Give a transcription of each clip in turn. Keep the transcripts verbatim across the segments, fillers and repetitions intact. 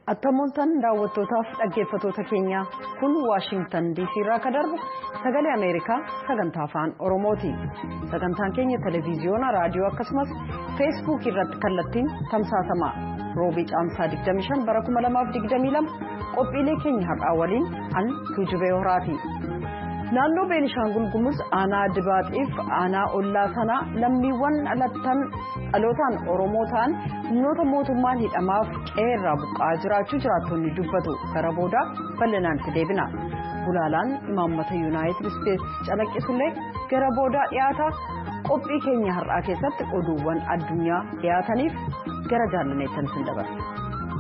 Attamoltan daawwattootaaf dhaggeeffattoota keenya kun Washington D C irraa kan darbu sagalee Ameerikaa sagantaa afaan Oromooti. Sagantaan keenya televiziyoona, raadiyoo akkasumas feesbuuk irratti kallattiin tamsaasama. Roobii caamsaa digdamii shan bara kuma lamaaf digdamii lama qophiilee keenya har'aa waliin an Tuujubee Horaati. Naannoo Beenishaangul Gumuz aanaa Dibaaxiif aanaa Ollaa sanaa lammiiwwan dhalattan dhalootaan Oromoo ta'an humnoota mootummaan hidhamaaf qeerraa buqqa'aa jiraachuu jiraattonni dubbatu. Gara booda bal'inaan itti deebina. Bulaalaan imaammata Yuunaayitid Isteetsi calaqqisullee gara booda dhiyaata. Qophii keenya har'aa keessatti oduuwwan addunyaa dhiyaataniif gara jaallaneettan isin dabarsa.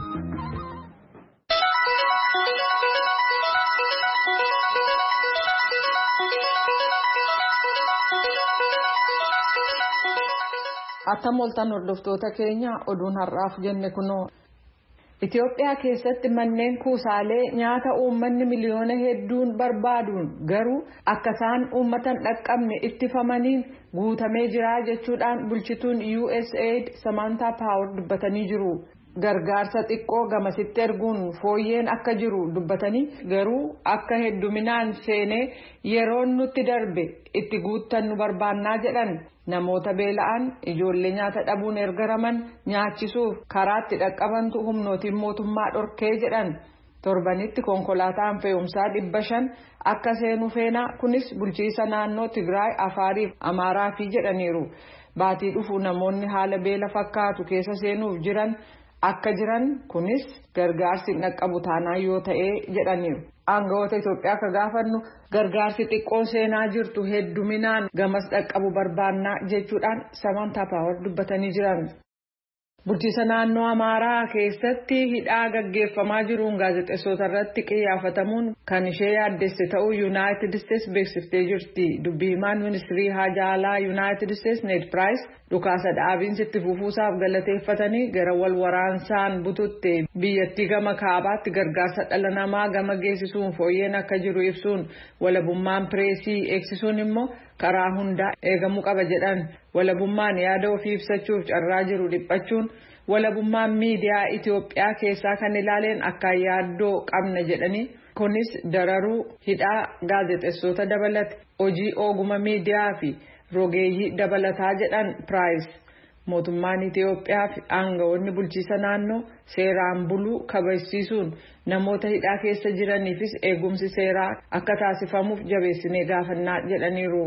Attamoltan hordoftoota keenya oduun har'aaf jenne kunoo Itoophiyaa keessatti manneen kuusaalee nyaata uummanni miliyoona hedduun barbaaduun garuu akka isaan uummatan dhaqqabne ittifamaniin guutamee jira jechuudhaan bulchituun U S A I D Samantha Power dubbatanii jiru. Gargaarsa xiqqoo gamasitti erguun fooyyeen akka jiru dubbatanii garuu akka hedduminaan seenee yeroon nutti darbe itti guuttannu barbaannaa jedhan. Namoota beela'an ijoollee nyaata dhabuun ergaraman nyaachisuuf karaatti dhaqqabantu humnootiin mootummaa dhorkee jedhan. Torbanitti konkolaataan fe'umsaa dhibba shan akka seenu feenaa kunis bulchiisa naannoo Tigraay, Afaariif Amaaraafi jedhaniiru. Baatii dhufu namoonni haala beela fakkaatu keessa seenuuf jiran akka jiran kunis gargaarsi dhaqqabu taanaa yoo ta'ee jedhaniiru. Aangawoota Itoophiyaa akka gaafannu gargaarsi xiqqoon seenaa jirtu hedduminaan gamas dhaqqabu barbaannaa jechuudhaan Samantha Power dubbatanii jiran. Bulchiisa naannoo Amaaraa keessatti hidhaa gaggeeffamaa jiruun gaazexeessota irratti qiyyaafatamuun kan ishee yaaddesse ta'uu Yuunaayitid Isteetsi beeksiftee jirti. Dubbii himaan ministirii haajaa alaa Yuunaayitid Isteetsi Ned Price dhukaasa dhaabiinsi itti fufuusaaf galateeffatanii gara wal waraansaan bututte biyyattii gama kaabaatti gargaarsa dhala namaa gama geessisuun fooyyeen akka jiru ibsuun walabummaan pireesii eegsisuun immoo karaa hundaa eegamuu qaba jedhan. Walabummaan yaada ofii ibsachuuf carraa jiru dhiphachuun walabummaan miidiyaa Itoophiyaa keessaa kan ilaaleen akka yaaddoo qabna jedhanii kunis dararuu hidhaa gaazexeessota dabalate hojii ooguma miidiyaa fi rogeeyyii dabalataa jedhan Price. Mootummaan Itoophiyaa fi aangawoonni bulchiisa naannoo seeraan buluu kabachiisuun namoota hidhaa keessa jiraniifis eegumsi seeraa akka taasifamuuf jabeessinee gaafannaa jedhaniiru.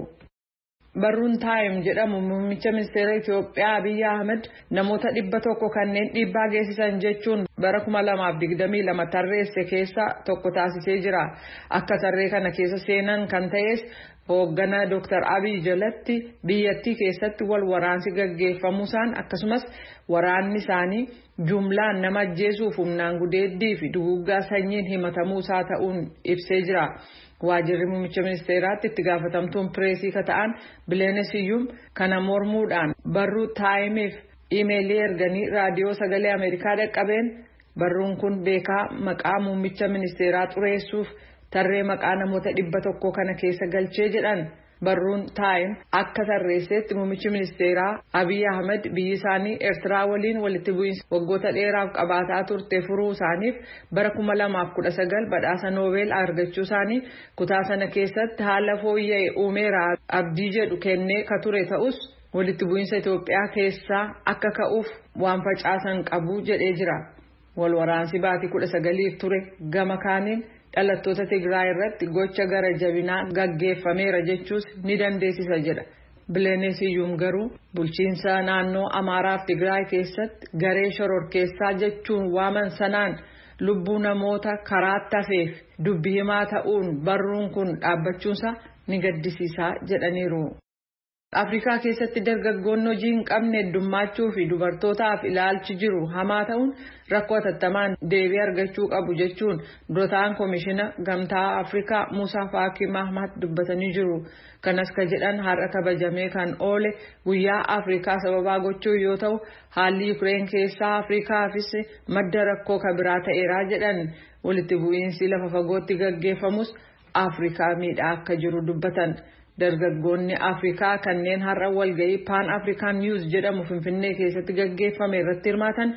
Barruun Taayim jedhamu muummicha ministeera Itoophiyaa Abiy Ahmed namoota dhibba tokko kanneen dhiibbaa geessisan jechuun bara kuma lamaaf digdamii lama tarreesse keessa tokko taasisee jira. Akka tarree kana keessa seenan kan ta'es hoogganaa Dooktar Abiy jalatti biyyattii keessatti wal waraansi gaggeeffamuusaan akkasumas waraanni isaanii jumlaan nama ajjeesuuf humnaan gudeeddii fi duguuggaa sanyiin himatamuusaa ta'uun ibsee jira. Waajjirri muummicha ministeeraatti itti gaafatamtuun pireesii ka ta'an Bileenesiyyuum kana mormuudhaan barruu Taayimiif iimeelii erganii raadiyoo sagalee Ameerikaa dhaqqabeen barruun kun beekaa maqaa muummicha ministeeraa xureessuuf tarree maqaa namoota dhibba tokko kana keessa galchee jedhan. Barruun Taayim akka tarreesseetti muummichi ministeeraa Abiy Ahmed biyyi isaanii Eertiraa waliin walitti bu'iinsa waggoota dheeraaf qabaataa turte furuu isaaniif bara kuma lamaaf kudha sagal badhaasa Noobeel argachuu isaanii kutaa sana keessatti haala fooyya'e uumeera abdii jedhu kennee ka ture ta'us walitti bu'iinsa Itoophiyaa keessaa akka ka'uuf waan facaasan qabu jedhee jira. Wal waraansi baatii kudha sagaliif ture gama kaaniin dhalattoota Tigraay irratti gocha gara jabinaa gaggeeffameera jechuus ni dandeessisa jedha. Bileenesiyyuum garuu bulchiinsa naannoo Amaaraaf Tigraay keessatti garee shororkeessaa jechuun waaman sanaan lubbuu namoota karaatti hafeef dubbii himaa ta'uun barruun kun dhaabbachuunsa ni gaddisiisaa jedhaniiru. Afrikaa keessatti dargaggoonni hojii hin qabne heddummachuu fi dubartootaaf ilaalchi jiru hamaa ta'uun rakkoo hatattamaan deebii argachuu qabu jechuun durataan koomishina gamtaa Afrikaa Muusaa Faakii Mahamat dubbatanii jiru. Kanas ka jedhan har'a kabajamee kan oole guyyaa Afrikaa sababaa gochuu yoo ta'u haalli Yuukireen keessaa Afrikaafis madda rakkoo kabiraa ta'eera jedhan. Walitti bu'iinsi lafa fagootti gaggeeffamus Afrikaa miidhaa akka jiru dubbatan. Dargaggoonni Afrikaa kanneen har'a walga'ii Pan African News jedhamu Finfinnee keessatti gaggeeffame irratti hirmaatan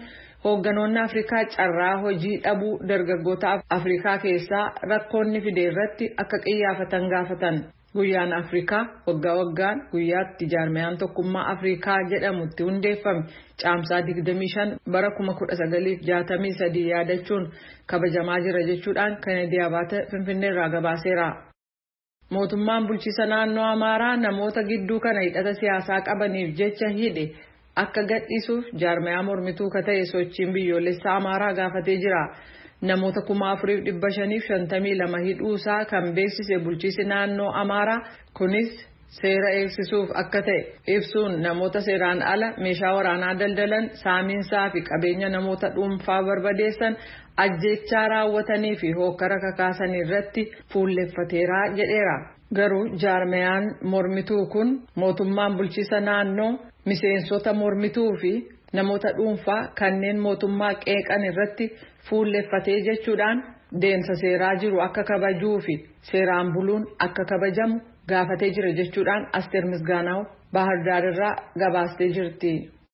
Hoogganoonni Afrikaa carraa hojii dhabuu dargaggoota Afrikaa keessaa rakkoonni fide irratti akka qiyyaafatan gaafatan. Guyyaan Afrikaa waggaa waggaan guyyaatti jaarmayaan tokkummaa Afrikaa jedhamutti hundeeffame caamsaa digdamii shan bara kuma kudha sagalii fi jaatamii sadii yaadachuun kabajamaa jira jechuudhaan Kennedy Abaate Finfinnee irraa gabaaseera. Mootummaan bulchiisa naannoo Amaaraa namoota gidduu kana hidhata siyaasaa qabaniif jecha hidhe akka gadhiisuuf jaarmayaa mormituu ka ta'e sochiin biyyoolessaa Amaaraa gaafatee jira. Namoota kuma afuriif dhibba shaniif shantamii lama hidhuusaa kan beeksise bulchiisi naannoo Amaaraa kunis seera eegsisuuf akka ta'e ibsuun namoota seeraan ala meeshaa waraanaa daldalan saamiinsaa fi qabeenya namoota dhuunfaa barbadeessan ajjechaa raawwatanii fi hokkara kakaasan irratti fuulleffateera jedheera. Garuu jaarmayaan mormituu kun mootummaan bulchiisa naannoo miseensota mormituu fi namoota dhuunfaa kanneen mootummaa qeeqan irratti fuulleffatee jechuudhaan deemsa seeraa jiru akka kabajuu fi seeraan buluun akka kabajamu gaafatee jira jechuudhaan Asteer Misgaanaw Bahar Daar irraa gabaastee jirti.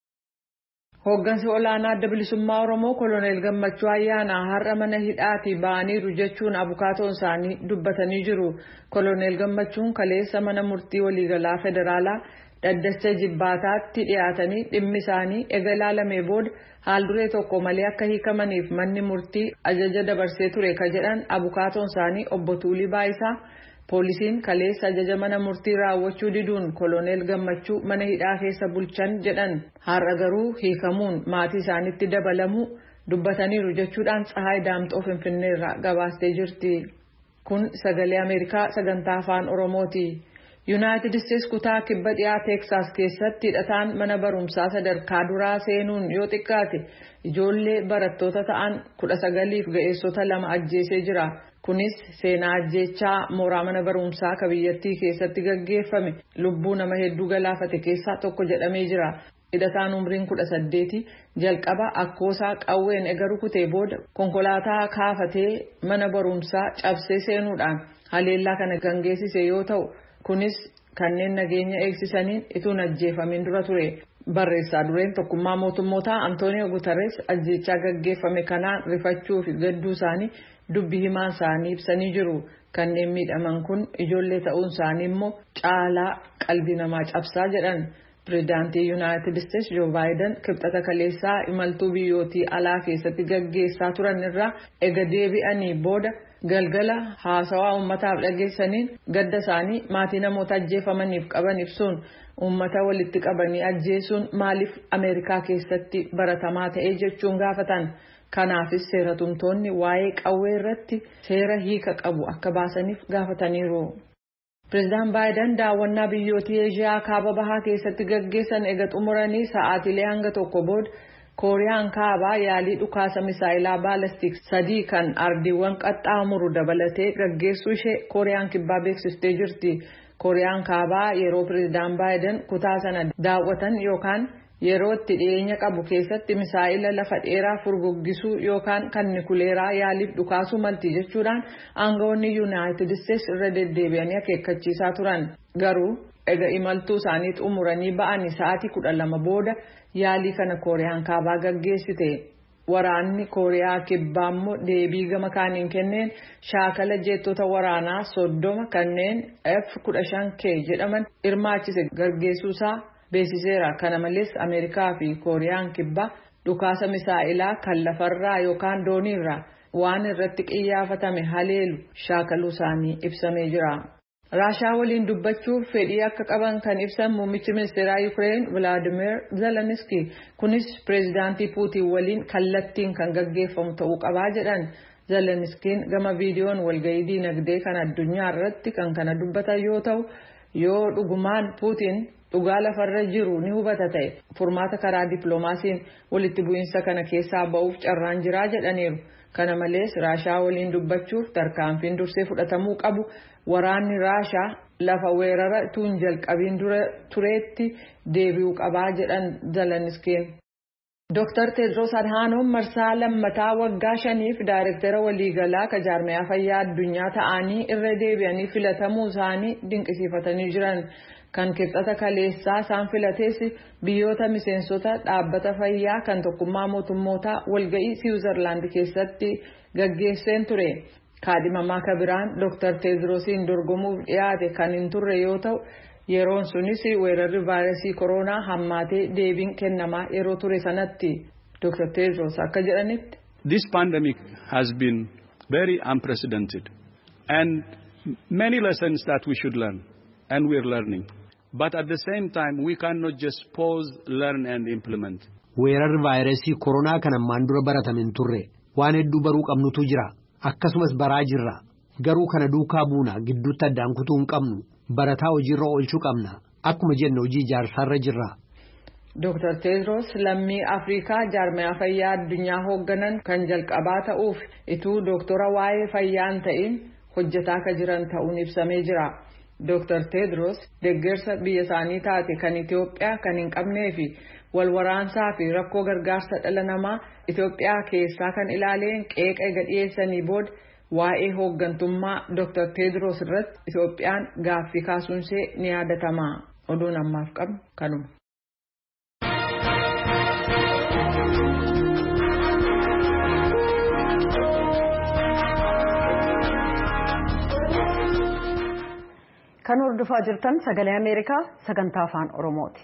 Hooggansi olaanaa adda bilisummaa Oromoo Koloneel Gammachuu Ayyaanaa har'a mana hidhaatii ba'aniiru jechuun abukaatoon isaanii dubbatanii jiru. Koloneel Gammachuun kaleessa mana murtii waliigalaa federaalaa dhaddacha jibbaataatti dhiyaatanii dhimmi isaanii ega ilaalamee booda haal duree tokko malee akka hiikamaniif manni murtii ajaja dabarsee ture ka jedhan abukaatoon isaanii obbo Tuulii Baayisaa poolisiin kaleessa ajaja mana murtii raawwachuu diduun Koloneel Gammachuu mana hidhaa keessa bulchan jedhan har'a garuu hiikamuun maatii isaaniitti dabalamuu dubbataniiru jechuudhaan Tsahaay Daamxoo Finfinneerraa gabaastee jirti. Kun sagalee Ameerikaa sagantaa afaan Oromooti. Yuunaayitid Isteets kutaa kibba dhiyaa Teeksaas keessatti hidhataan mana barumsaa sadarkaa duraa seenuun yoo xiqqaate ijoollee barattoota ta'an kudha sagaliif ga'eessota lama ajjeesee jira. Kunis seenaa ajjeechaa mooraa mana barumsaa ka biyyattii keessatti gaggeeffame lubbuu nama hedduu galaafate keessaa tokko jedhamee jira. Hidhataan umriin kudha saddeeti jalqaba akkoosaa qawween ega rukutee booda konkolaataa kaafatee mana barumsaa cabsee seenuudhaan haleellaa kana gaggeessise yoo ta'u kunis kanneen nageenya eegsisaniin ituun ajjeefamin dura ture. Barreessaa dureen tokkummaa mootummootaa Antooniyo Guterres ajjeechaa gaggeeffame kanaan rifachuu fi gadduu isaanii dubbii himaan isaanii ibsanii jiru. Kanneen miidhaman kun ijoollee ta'uun isaanii immoo caalaa qalbii namaa cabsaa jedhan. Pireezidaantii Yuunaayitid Isteets Joo Baayiden kibxata kaleessaa imaltuu biyyootii alaa keessatti gaggeessaa turan irraa ega deebi'anii booda galgala haasawaa uummataaf dhageessaniin gadda isaanii maatii namoota ajjeefamaniif qaban ibsuun uummata walitti qabanii ajjeesuun maaliif Ameerikaa keessatti baratamaa ta'ee jechuun gaafatan. Kanaafis seeratumtoonni waa'ee qawwee irratti seera hiika qabu akka baasaniif gaafataniiru. Pireezidaan Baayiden daawwannaa biyyootii Eeshiyaa kaaba bahaa keessatti gaggeessan ega xumuranii sa'aatilee hanga tokko booda Kooriyaan kaabaa yaalii dhukaasa misaayilaa baalastik sadii kan ardiiwwan qaxxaamuru dabalatee gaggeessuu ishee Kooriyaan kibbaa beeksistee jirti. Kooriyaan kaabaa yeroo pireezidaan Baayiden kutaa sana daawwatan yookaan yeroo itti dhiyeenya qabu keessatti misaa'ila lafa dheeraa furguggisuu yookaan kan nikuleeraa yaaliif dhukaasuu malti jechuudhaan aangawoonni Yuunaayitid Isteets irra deddeebi'anii akeekkachiisaa turan. Garuu ega imaltuu isaanii xumuranii ba'anii sa'aatii kudha lama booda yaalii kana Kooriyaan kaabaa gaggeessite. Waraanni Kooriyaa kibbaa immoo deebii gama kaaniin kenneen shaakala jeettota waraanaa soddoma kanneen F kudha shan K jedhaman hirmaachise gaggeessuusaa beeksiseera. Kana malees Ameerikaa fi Kooriyaan kibbaa dhukaasa misaa'ilaa kan lafarraa yookaan dooniirraa waan irratti qiyyaafatame haleelu shaakaluu isaanii ibsamee jira. Raashaa waliin dubbachuuf fedhii akka qaban kan ibsan muummichi ministeeraa Yuukireen Vilaadimir Zelenskiy kunis pireezidaantii Puutiin waliin kallattiin kan gaggeeffamu ta'uu qabaa jedhan. Zelenskiin gama viidiyoon walgahii diinagdee kan addunyaa irratti kan kana dubbatan yoo ta'u yoo dhugumaan Puutiin dhugaa lafarra jiru ni hubata ta'e furmaata karaa dippiloomaasiin walitti bu'iinsa kana keessaa ba'uuf carraan jiraa jedhaniiru. Kana malees Raashaa waliin dubbachuuf tarkaanfiin dursee fudhatamuu qabu waraanni Raashaa lafa weerara tuun jalqabiin dura tureetti deebi'uu qabaa jedhan Zelenskiin. Dooktar Teedros Adhaanoom marsaa lammataa waggaa shaniif daayirektara waliigalaa ka jaarmayaa fayyaa addunyaa ta'anii irra deebi'anii filatamuu isaanii dinqisiifatanii jiran. kan kibxata kaleessaa isaan filatees biyyoota miseensota dhaabbata fayyaa kan tokkummaa mootummootaa walga'ii Siwiizerlaand keessatti gaggeesseen ture. Kaadhimamaa kabiraan Dooktar Teediroosiin dorgomuuf dhiyaate kan hin turre yoo ta'u yeroon sunis weerarri vaayirasii koronaa hammaatee deebiin kennamaa yeroo ture sanatti. Dooktar Teediroos akka jedhanitti. This pandemic has been very unprecedented and many lessons that we should learn and we are learning. But at the same time we cannot just pause, learn and implement. Weerarri vaayirasii koronaa kan ammaan dura baratame hin turre waan hedduu baruu qabnutu jira akkasumas baraa jirra garuu kana duukaa buuna gidduutti addaan kutuu hin qabnu barataa hojiirra oolchuu qabna akkuma jenne hojii ijaarsaarra jirra. Dooktar Teediroos lammii Afrikaa jaarmiyaa fayyaa addunyaa hoogganan kan jalqabaa ta'uuf ituu dooktora waa'ee fayyaa hin ta'in hojjetaa akka jiran ta'uun ibsamee jira. Dooktar Teediroos deeggarsa biyya isaanii taate kan Itoophiyaa kan hin qabnee fi walwaraansaa fi rakkoo gargaarsa dhala namaa Itoophiyaa keessaa kan ilaaleen qeeqa gadhiyeessanii booda waa'ee hooggantummaa Dooktar Teediroos irratti Itoophiyaan gaaffii kaasuunsee ni yaadatama. Oduun ammaaf qabnu kanuma. Kan hordofaa jirtan sagalee Ameerikaa sagantaa afaan Oromooti.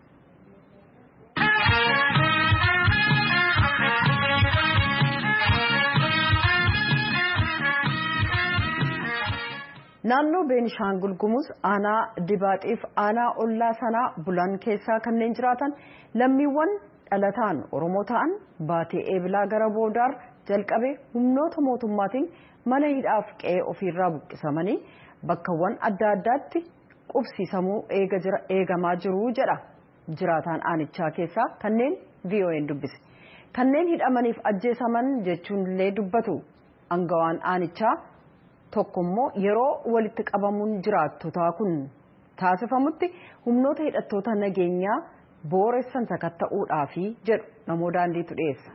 Naannoo Beenishaangul Gumuz aanaa Dibaaxiif aanaa ollaa sanaa bulan keessaa kanneen jiraatan lammiiwwan dhalataan Oromoo ta'an baatee eebilaa gara boodaar jalqabe humnoota mootummaatiin mana hidhaaf qe'ee ofiirraa buqqisamanii bakkawwan adda addaatti qubsiisamuu eegamaa jiru jedha jiraataan aanichaa keessaa kanneen V O A'n dubbise. Kanneen hidhamaniif ajjeesaman jechuun illee dubbatu angawaan aanichaa tokkommoo yeroo walitti qabamuun jiraattotaa kun taasifamutti humnoota hidhattoota nageenyaa booressan sakatta'uudhaafi jedhu namoota daandiitu dhiyeessa.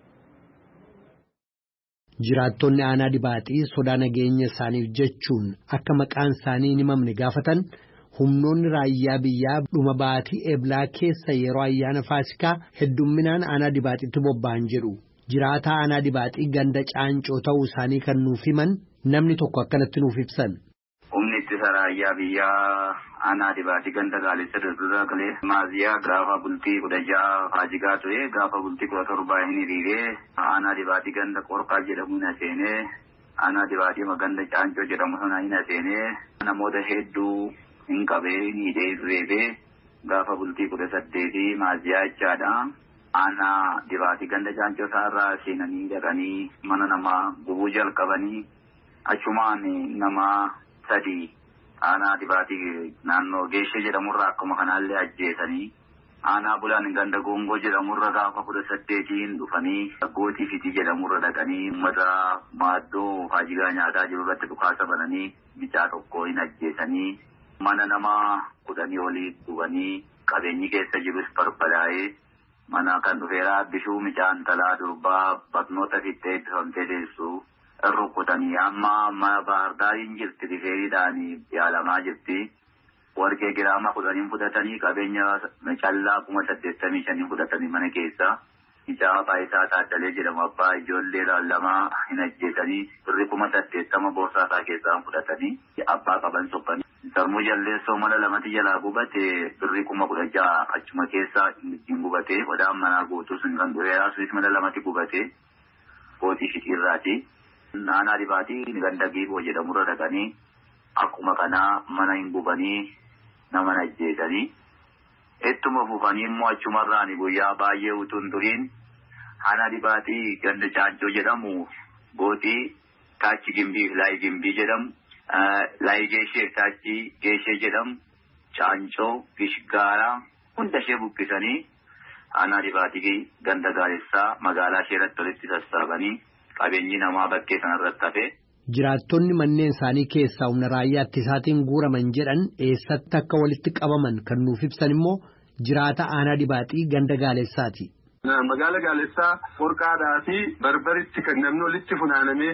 Jiraattonni aanaa Dibaaxii sodaa nageenya isaaniif jechuun akka maqaan isaanii hin himamne gaafatan humnoonni raayyaa biyyaa dhuma baatii eeblaa keessa yeroo ayyaana Faasikaa heddumminaan aanaa Dibaaxiitti bobba'an jedhu. Jiraataa aanaa Dibaaxii ganda caancoo ta'uu isaanii kan nuuf himan namni tokko akkanatti nuuf ibsan. Humni ittisa raayyaa biyyaa aanaa Dibaaxii ganda Gaalessa Daldalaa galee maaziyaa gaafa bultii kudha ja'a faajigaa ture gaafa bultii kudha torbaa hin hiriiree aanaa Dibaaxii ganda Qorqaa jedhamu hin seenee aanaa Dibaaxii ganda Caancoo jedhamu sana hin seenee namoota hedduu hin qabee hin hidhee reebee gaafa bultii kudha saddeetii maaziyaa jechaadha. Aanaa Dibaaxii ganda Caancoo isaarraa seenanii dhaqanii mana namaa gubuu jalqabanii achumaan nama sadii aanaa Dibaaxii naannoo Geeshee jedhamurraa akkuma kanaallee ajjeesanii aanaa Bulaan ganda Goongoo jedhamurra gaafa kudha saddeetiin dhufanii Gootii Fitii jedhamurra dhaqanii uummata maaddoo faajigaa nyaataa jiru irratti dhukaasa bananii bichaa tokko hin ajjeesanii mana namaa kudhanii olii gubanii qabeenyi keessa jirus barbadaa'ee mana kan dhufeeraa bishuu micaan talaa durbaa barnoota fittee eebbifamtee deessu. Rukutanii amma mana baardaariin jirti rifeeriidhaan yaalamaa jirti. Warqee giraama kudhaniin fudhatanii qabeenya callaa kuma saddeettamii shanii fudhatanii mana keessa. Icaa Baayisaa Taaddalee jedhamu abbaa ijoollee lamaa hin ajjeesanii birri kuma saddeettama boorsaasaa keessaa fudhatanii abbaa qaban soqqanii. Sarmuu jalleessoo mana lamatti jalaa gubate birri kuma kudha ja'a achuma keessaa hin gubate odaan manaa guutuu sun kan dhureeraa sunis mana lamatti gubate Gootii Fitiirraati. Aanaa Dibaaxii ganda Giiboo jedhamurra dhaqanii akkuma kanaa mana hin gubanii nama ajjeesanii ittuma fufanii immoo achumarraan guyyaa baay'ee utuu hin turiin aanaa Dibaaxii ganda Caancoo jedhamu Gootii Taachi Gimbii fi Laayi Gimbii jedhamu Laayi Geeshee Taachi Geeshee jedhamu Caancoo Gishgaaraa hunda ishee buqqisanii aanaa Dibaaxii ganda Gaalessaa magaalaa ishee irratti walitti sassaabanii. Qabeenyi namaa bakkee sanarratti hafe. Jiraattonni manneen isaanii keessaa humna raayyaa ittisaatiin guuraman jedhan eessatti akka walitti qabaman kan nuuf ibsan immoo jiraata aanaa Dibaaxii ganda Gaalessaati. Magaala Gaalessaa Qorqaadhaa fi Barbaritti kan namni walitti funaanamee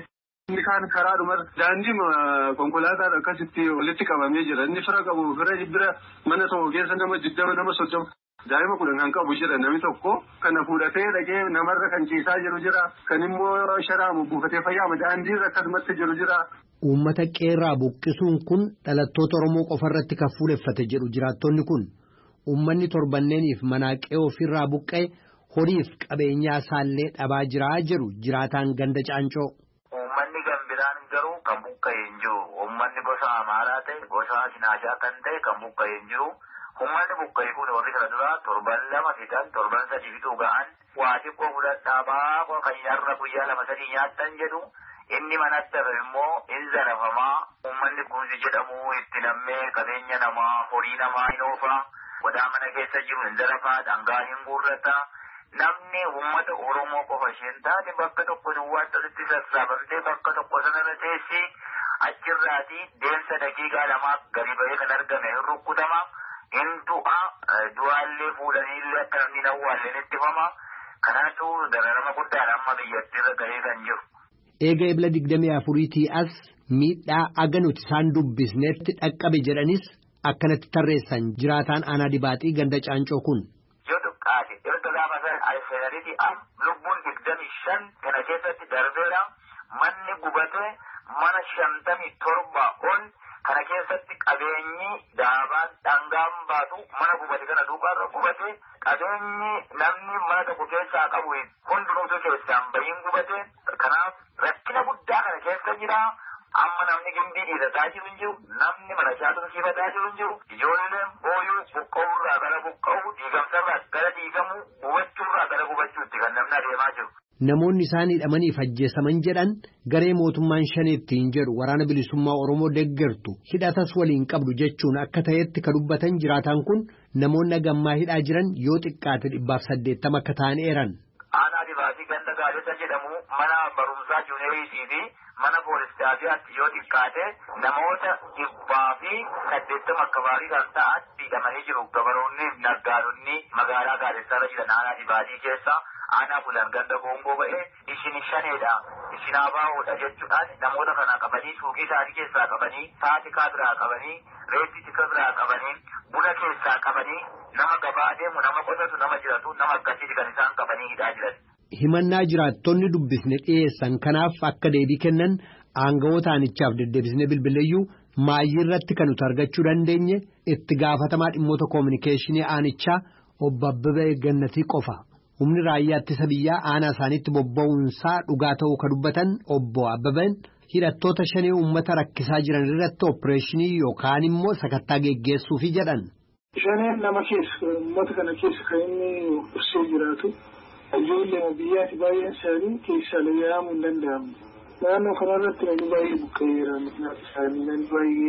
Inni kaan karaa dhumar daandii konkolaataan akkasitti walitti qabamee jira. Inni fira qabu fira bira mana tokko keessa nama digdama nama soddoma daa'ima kudhan kan qabu jira. Namni tokko kana fuudhatee dhaqee namarra kan ciisaa jiru jira. Kan immoo sharaa buufatee fayyaama daandiirra akkasumatti jiru jira. Uummata qeerraa buqqisuun kun dhalattoota Oromoo qofarratti kan fuuleffate jedhu jiraattonni kun. Uummanni torbanneeniif manaaqee ofirraa buqqa'e horiif qabeenyaa isaallee dhabaa jiraa jedhu jiraataan ganda Caancoo. Uummanni gambiraan garuu kan buqqa'e hin jiru. Uummanni gosa Amaaraa ta'e gosa Sinaashaa kan ta'e kan buqqa'e hin jiru. Uummanni buqqa'e kun warri kana duraa torban lama fixan torban sadii fixuu ga'an waa xiqqoo fudhadhaa baaqoo kan yarra guyyaa lama sadii nyaattan jedhu. Inni manatti hafe immoo in zarafamaa uummanni kuusi jedhamu itti nammee qabeenya namaa horii namaa hin oofa wadaa mana keessa jiru hin zarafaa dhangaa hin guurrata namni uummata Oromoo qofa isheen taate bakka tokko duwwaatti walitti sassaabamtee bakka tokko sanarra teessi achirraatii deemsa daqiiqaa lamaa gadi ba'ee kan argame hin rukkutama hin du'a du'aallee fuudhaniillee akka namni hin awwaalleen ittifama kanaatu dararama guddaadha amma biyyattiirra gahee kan jiru. Eega ebla digdamii afuriitii as miidhaa aga nuti isaan dubbisneetti dhaqqabe jedhanis akkanatti tarreessan jiraataan aanaa dibaaxii ganda Caancoo kun. Yoo xiqqaate erga gaafa seenariitii am lubbuun digdamii shan kana keessatti darbeera manni gubate mana shantamii torba ol kana keessatti qabeenyi daabaan dhangaan baatu mana gubate kana duubaarra gubate qabeenyi namni mana tokko keessaa qabu hundinuutu keessaan bahiin gubate kanaaf. Rakkina guddaa kana keessa jira. Amma namni gimbii dhiisataa jiru hin jiru. Namni mana shaatuun siifataa jiru hin jiru. Ijoolleen booyuu buqqa'uurraa gara buqqa'uu diigamsarraa gara diigamuu gubachuurraa gara gubachuutti kan namni adeemaa jiru. Namoonni isaan hidhamaniif ajjeesaman jedhan garee mootummaan shaneetti hin jedhu waraana bilisummaa Oromoo deeggartu hidhatas waliin qabdu jechuun akka ta'etti ka dubbatan jiraataan kun namoonni gammaa hidhaa jiran yoo xiqqaate dhibbaaf saddeettama akka ta'an eeran. Aanaa dibaatii ganda gaazexaa jedhamu mana barumsaa juuniyarii fi mana poolistaatiyaatti yoo xiqqaate namoota dhibbaa fi saddeettama akka baarii kan ta'an hidhamanii jiru. Gabaroonni naggaadonni magaalaa gaazexaarra jiran aanaa dibaatii keessa aanaa bulan ganda goongoo ba'ee ishin shaneedha. Ishin abaahoodha jechuudhaan namoota kana qabanii suuqii isaanii keessaa qabanii saatikaa biraa qabanii reetti tika biraa qabanii buna keessaa qabanii nama gabaa adeemu nama qotatu nama jiratu nama akkasiiti kan isaan qabanii hidhaa jiran. Himannaa jiraattonni dubbisne dhiyeessan kanaaf akka deebii kennan aangawoota aanichaaf deddeebisne bilbileeyyuu maayyiirratti kan nuti argachuu dandeenye itti gaafatamaa dhimmoota koominikeeshinii aanichaa obbo Abbabee Gannatii qofa. Humni raayyaa ittisa biyyaa aanaa isaaniitti bobba'uunsaa dhugaa ta'uu ka dubbatan obbo Abbabeen hidhattoota shanii uummata rakkisaa jiran irratti opereeshinii yookaan immoo sakattaa geggeessuufi jedhan. Shaneen nama keessa uummata kana keessa kan inni ursee jiraatu ijoollee biyyaatti baay'een isaanii keessaa layya'amuu hin danda'amu. Naannoo kanarratti namni baay'ee buqqa'eera miidhagina isaanii namni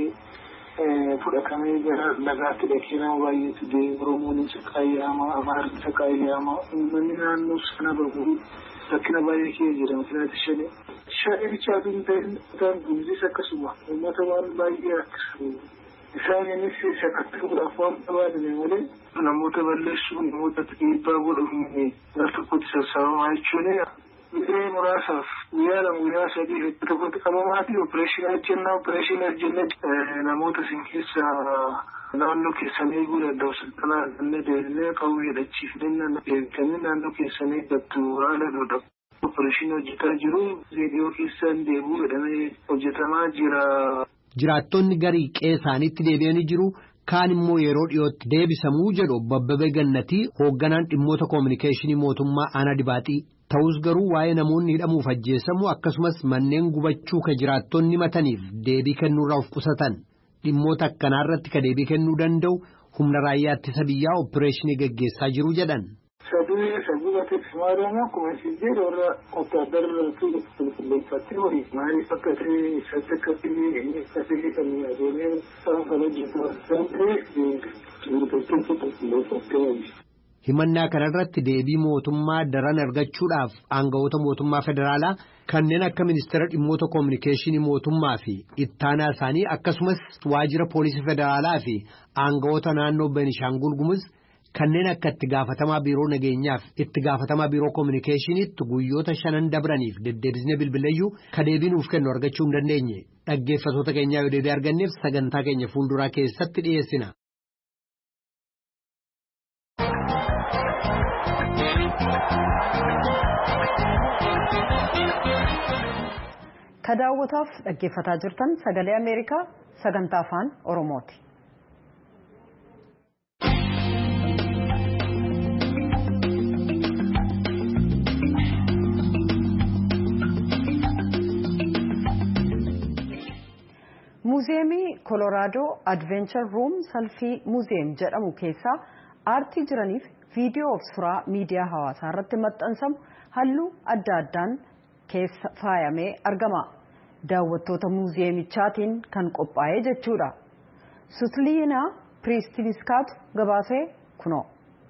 baay'ee fudhatamee gara lagaatti dhaqee nama baay'eetu deemu Oromoon saqaayyama Amaarri saqaayyama uummanni naannoo sana bahu rakkina baay'ee keessa jira miidhagina shanii. Shanii bichaatu hin ta'in utaan gumzis akkasuma uummata waan baay'ee akkasuma. Isaanis sakattuudhaaf waan barbaadame malee namoota balleessuun namoota dhiibbaa godhuun gara tokkotti sassaabamaa jechuun Biree muraasaaf guyyaa lama guyyaa sadii hedduu tokkotti qabamaa fi opereeshinii hojjennaa opereeshinii hojjennee namoota isin keessa naannoo keessanii eeguu danda'u salphanaa kanneen deemnee qawwee hidhachiifnee deemtanii naannoo keessanii eeggattu haala godha. Opereeshinii hojjetaa jiru reediyoo keessaan deebuu jedhamee hojjetamaa jira. Jiraattonni garii qe'ee isaaniitti deebi'anii jiru. Kaan immoo yeroo dhiyootti deebisamuu jedhu obbo Abbabee Gannatii hoogganaan dhimmoota koominikeeshinii mootummaa aanaa dibaaxii. Ta'us garuu waa'ee namoonni hidhamuuf ajjeesamuu akkasumas manneen gubachuu ka jiraattonni mataniif deebii kennuurraa of qusatan dhimmoota akkanaarratti ka deebii kennuu danda'u humna raayyaa ittisa biyyaa opereeshinii gaggeessaa jiru jedhan. Sadii sadii bakka maadaamaa kuma isin warra wataaddarratti qulqulleeffattee horii maaliif akka ta'e isatti akka ta'e akka ta'e kan adoonee sana kana hojjetu Himannaa kanarratti deebii mootummaa daran argachuudhaaf aangawoota mootummaa federaalaa kanneen akka ministeera dhimmoota koominikeeshinii mootummaa fi ittaanaa isaanii akkasumas waajjira poolisii federaalaa fi aangawoota naannoo Beenishaangul Gumuz kanneen akka itti gaafatamaa biiroo nageenyaaf itti gaafatamaa biiroo koominikeeshiniitti guyyoota shanan dabraniif deddeebisnee bilbileeyyuu ka deebii nuuf kennu argachuu hin dandeenye dhaggeeffatoota keenyaa yoo deebii arganneef sagantaa keenya fuulduraa keessatti dhiyeessina. Ka daawwataaf dhaggeeffataa jirtan sagalee Ameerikaa sagantaa afaan Oromooti. Muuziyeemii Koloraadoo Advenchar Ruum Salfii Muuziyeem jedhamu keessaa aartii jiraniif viidiyoo fi suuraa miidiyaa hawaasaa irratti maxxansamu halluu adda addaan keessa faayamee argama. Daawwattoota muuziyeemichaatiin kan qophaa'ee jechuudha. Sutliinaa Piriistiniskaatu gabaasee kunoo.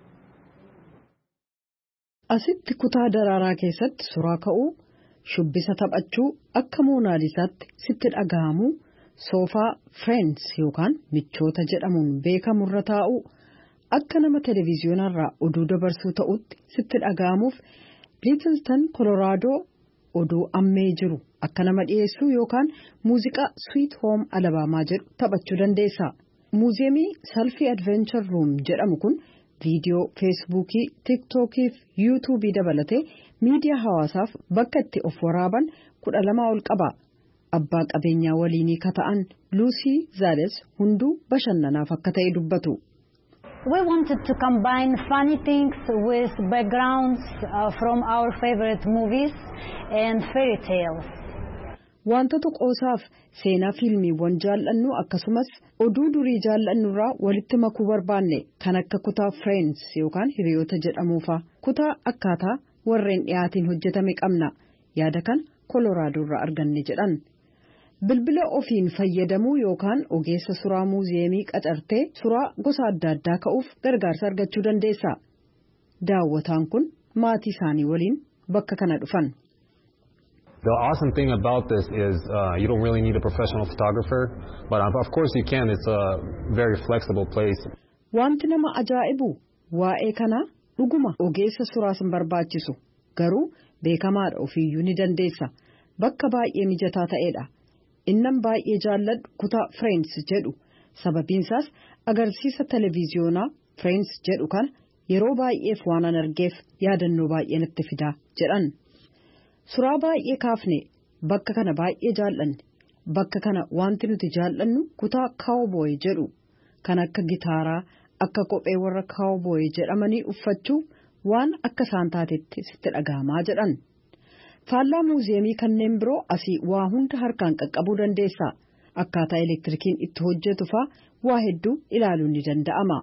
Asitti kutaa daraaraa keessatti suuraa ka'uu, shubbisa taphachuu akka moonaalisaatti sitti dhaga'amu, soofaa Friends yookaan michoota jedhamuun beekamu irra taa'uu, akka nama televiziyoonarraa oduu dabarsuu ta'utti sitti dhaga'amuuf Liitiltan Koloraadoo oduu ammee jiru akka nama dhiyeessuu yookaan muuziqaa Sweet Home Alabaamaa jedhu taphachuu dandeessa. Muuziyeemii Salfii Advenchar Ruum jedhamu kun viidiyoo feesbuukii, tiiktookii fi yuutuubii dabalatee miidiyaa hawaasaaf bakka itti of waraaban kudha lama ol qaba. Abbaa qabeenyaa waliinii ka ta'an Luusii Zaales hunduu bashannanaaf akka ta'e dubbatu. We wanted to combine funny things with backgrounds uh, from our favorite movies and fairy tales. Wantoota qoosaaf seenaa fiilmiiwwan jaallannu akkasumas oduu durii jaallannurraa walitti makuu barbaanne kan akka kutaa Friends yookaan hiriyoota jedhamuufa kutaa akkaataa warreen dhiyaatiin hojjetame qabna yaada kan Koloraadoorraa arganne jedhan. Bilbila ofiin fayyadamuu yookaan ogeessa suuraa muuziyeemii qacartee suuraa gosa adda addaa ka'uuf gargaarsa argachuu dandeessa. Daawwataan kun maatii isaanii waliin bakka kana dhufan. The awesome thing about this is uh, you don't really need a professional photographer, but of course you can. It's a very flexible place. Wanti nama ajaa'ibu waa'ee kana dhuguma ogeessa suuraa sin barbaachisu garuu beekamaadha ofiiyyuu ni dandeessa. Bakka baay'ee mijataa ta'edha. Innan baay'ee jaalladhu kutaa Friends jedhu sababiinsaas agarsiisa televiziyoonaa Friends jedhu kana yeroo baay'eef waan an argeef yaadannoo baay'ee natti fidaa jedhan. Suuraa baay'ee kaafne bakka kana baay'ee jaallanne bakka kana wanti nuti jaallannu kutaa Cowboy jedhu kan akka gitaaraa akka kophee warra Cowboy jedhamanii uffachuu waan akka isaan taatetti sitti dhaga'amaa jedhan. Faallaa muuziyeemii kanneen biroo asii waa hunda harkaan qaqqabuu dandeessa. Akkaataa elektirikiin itti hojjetu faa waa hedduu ilaaluun ni danda'ama.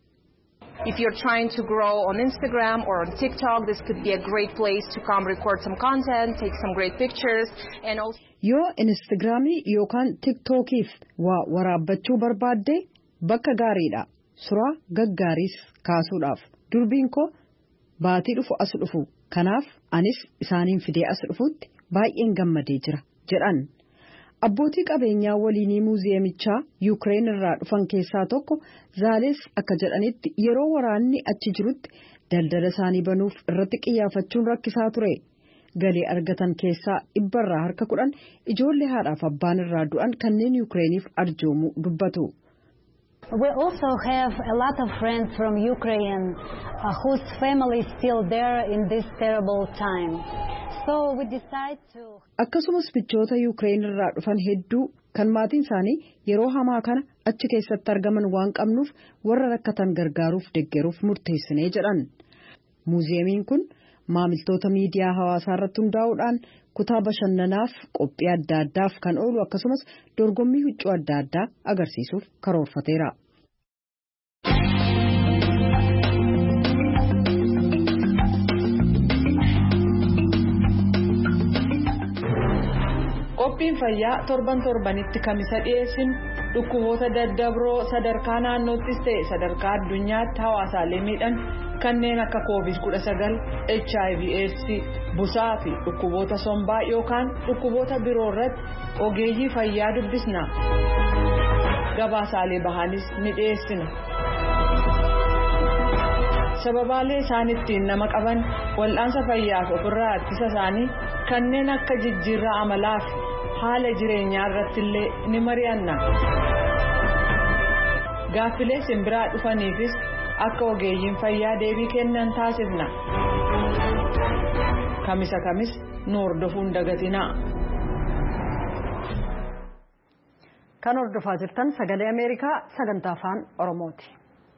If you're trying to grow on Instagram or on TikTok, this could be a great place to come record some content, take some great pictures and also Yoo Instagramii yookaan TikTokiif waa waraabbachuu barbaadde bakka gaariidha. Suuraa gaggaariis kaasuudhaaf. Durbiin koo baatii dhufu as dhufu. Kanaaf anis isaaniin fidee as dhufutti baay'een gammadee jira jedhan. Abbootii qabeenyaa waliinii muuziyeemichaa Yuukireen irraa dhufan keessaa tokko Zaales akka jedhanitti yeroo waraanni achi jirutti daldala isaanii banuuf irratti qiyyaafachuun rakkisaa ture. Galii argatan keessaa dhibbarraa harka kudhan ijoollee haadhaaf abbaan irraa du'an kanneen Yuukireeniif arjoomuu dubbatu. We also have a lot of friends from Ukraine uh, whose family is still there in this terrible time. So we decide to Akkasumas michoota Yuukireen irraa dhufan hedduu kan maatiin isaanii yeroo hamaa kana achi keessatti argaman waan qabnuuf warra rakkatan gargaaruuf deeggaruuf murteessinee jedhan. Muuziyeemiin kun maamiltoota miidiyaa hawaasaa irratti hundaa'uudhaan kutaa bashannanaaf qophii adda addaaf kan oolu akkasumas dorgommii huccuu adda addaa agarsiisuuf karoorfateera. Qophiin fayyaa torban torbanitti kamisa dhiyeessin dhukkuboota daddabroo sadarkaa naannoottis ta'e sadarkaa addunyaatti hawaasaalee miidhan kanneen akka koovid kudha sagal, H I V AIDS, busaa fi dhukkuboota sombaa yookaan dhukkuboota biroo irratti ogeeyyii fayyaa dubbisna. Gabaasaalee bahaanis ni dhiyeessina. sababaalee isaan ittiin nama qaban wal'aansa fayyaaf ofirraa ittisa isaanii kanneen akka jijjiirraa amalaa fi haala jireenyaa irratti illee ni mari'anna. Gaaffilee simbiraa dhufaniifis akka ogeeyyiin fayyaa deebii kennan taasifna. Kamisa kamis nu hordofuun dagatinaa. Kan hordofaa jirtan sagalee Ameerikaa sagantaa afaan Oromooti.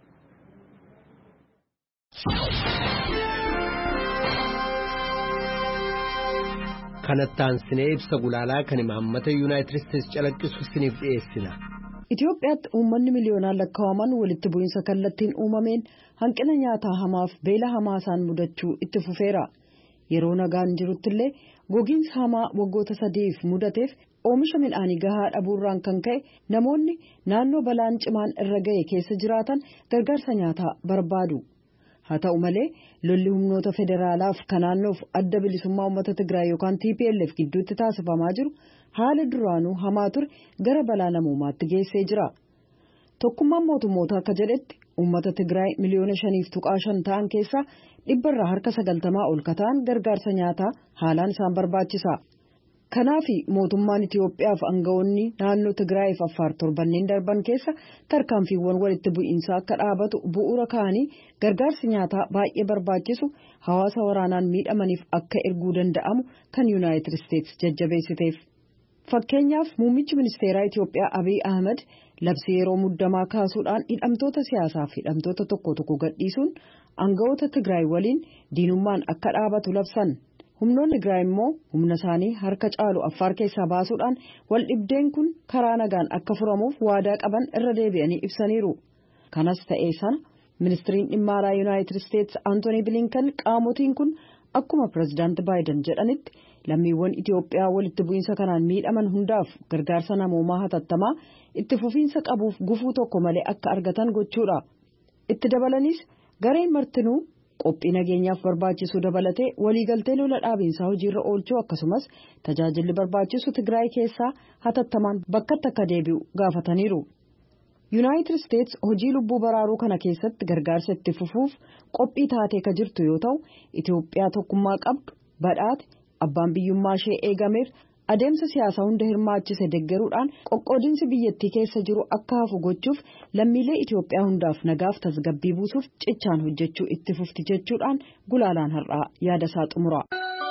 Kanattaan sinee ibsa gulaalaa kan imaammata Yuunaayitid Isteetsi calaqqisu siniif dhiyeessina. Itoophiyaatti uummanni miliyoonaan lakkaa'aman walitti bu'iinsa kallattiin uumameen hanqina nyaataa hamaaf beela hamaa isaan mudachuu itti fufeera. Yeroo nagaan jiruttillee gogiinsa hamaa waggoota sadiif mudateef oomisha midhaanii gahaa dhabuurraan kan ka'e namoonni naannoo balaan cimaan irra ga'e keessa jiraatan gargaarsa nyaataa barbaadu. Haa ta'u malee lolli humnoota federaalaaf kan naannoof adda bilisummaa uummata Tigraay yookaan T P L F gidduutti taasifamaa jiru haala duraanuu hamaa ture gara balaa namoomaatti geessee jira. Tokkummaan mootummoota akka jedhetti uummata Tigraay miliyoona shaniif tuqaa shan ta'an keessaa dhibbarraa harka sagaltamaa ol kataan gargaarsa nyaataa haalaan isaan barbaachisa. Kanaaf mootummaan Itoophiyaaf aangawoonni naannoo Tigraayiif Affaar torbanneen darban keessa tarkaanfiiwwan walitti bu'iinsaa akka dhaabatu bu'uura kaanii gargaarsi nyaataa baay'ee barbaachisu hawaasa waraanaan miidhamaniif akka erguu danda'amu kan Yuunaayitid Isteetsi jajjabeessiteef. Fakkeenyaaf muummichi ministeeraa Itoophiyaa Abiy Ahmed labsii yeroo muddamaa kaasuudhaan hidhamtoota siyaasaa fi hidhamtoota tokko tokko gadhiisuun aangawoota Tigraay waliin diinummaan akka dhaabatu labsan. Humnoonni Tigraay immoo humna isaanii harka caalu Affaar keessaa baasuudhaan wal dhibdeen kun karaa nagaan akka furamuuf waadaa qaban irra deebi'anii ibsaniiru. Kanas ta'ee sana ministiriin dhimma alaa Yuunaayitid Isteetsi Antoonii Bilinkan qaamotiin kun akkuma pirezidaanti Baayiden jedhanitti lammiiwwan Itoophiyaa walitti bu'iinsa kanaan miidhaman hundaaf gargaarsa namoomaa hatattamaa itti fufiinsa qabuuf gufuu tokko malee akka argatan gochuudha. Itti dabalanis gareen martinuu qophii nageenyaaf barbaachisu dabalatee waliigaltee lola dhaabiinsaa hojiirra oolchuu akkasumas tajaajilli barbaachisu Tigraay keessaa hatattamaan bakkatti akka deebi'u gaafataniiru. Yuunaayitid Isteetsi hojii lubbuu baraaruu kana keessatti gargaarsa itti fufuuf qophii taatee ka jirtu yoo ta'u Itoophiyaa tokkummaa qabdu badhaate abbaan biyyummaa ishee eegameef adeemsa siyaasaa hunda hirmaachise deggeruudhaan qoqqoodinsi biyyattii keessa jiru akka hafu gochuuf lammiilee Itoophiyaa hundaaf nagaaf tasgabbii buusuuf cichaan hojjechuu itti fufti jechuudhaan gulaalaan har'aa yaada isaa xumura.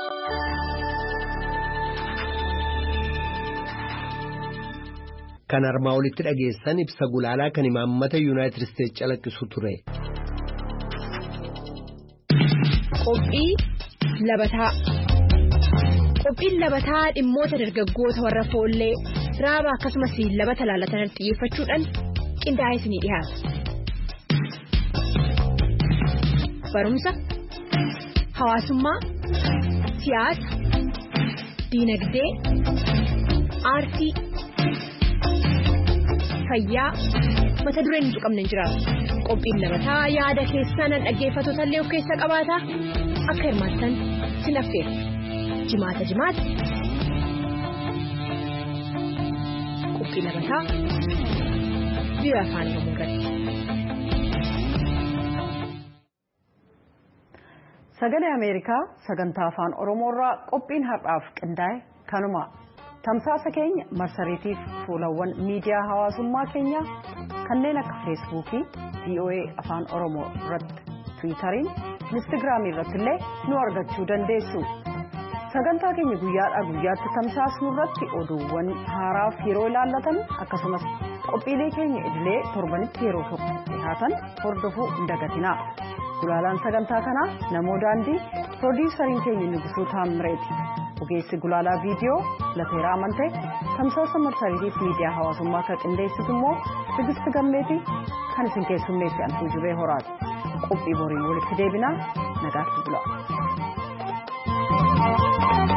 Kan armaa olitti dhageessan ibsa gulaalaa kan imaammata Yuunaayitid Isteetsi calaqqisu ture. Qophii labataa. Qophiin labataa dhimmoota dargaggoota warra foollee raaba akkasumas labata laalatan xiyyeeffachuudhaan qindaa'ee isinii dhiyaata. Barumsa, hawaasummaa, siyaasa, diinagdee, aartii, fayyaa mata dureen hin tuqamne hin jiraatu. Qophiin labataa yaada keessan dhaggeeffattoota illee of keessa qabaata akka hirmaattan sin affeera. Jimaata jimaata qophii labataa biyya afaan Oromoo irratti. Sagalee Ameerikaa sagantaa afaan Oromoo irraa qophiin har'aaf qindaa'e kanuma. Tamsaasa keenya marsariitiif fuulawwan miidiyaa hawaasummaa keenyaa kanneen akka feesbuukii V O A afaan Oromoo irratti tiwiitariin instaagiraamii irratti illee nu argachuu dandeessu. Sagantaa keenya guyyaadhaa guyyaatti tamsaasnu irratti oduuwwan haaraaf yeroo ilaallatan akkasumas qophiilee keenya idilee torbanitti yeroo tokko dhihaatan hordofuu hin dagatinaa. Gulaalaan sagantaa kanaa namoo daandii piroodiisariin keenya Nugusuu Taammireeti. Ogeessi gulaalaa viidiyoo Lateeraa Amantee tamsaasa marsariitiif miidiyaa hawaasummaa akka qindeessitu immoo Tigisti Gammeetii kan isin keessummeessi Antuu Jubee Horaati. Qophii boriin walitti deebinaa nagaatti bula.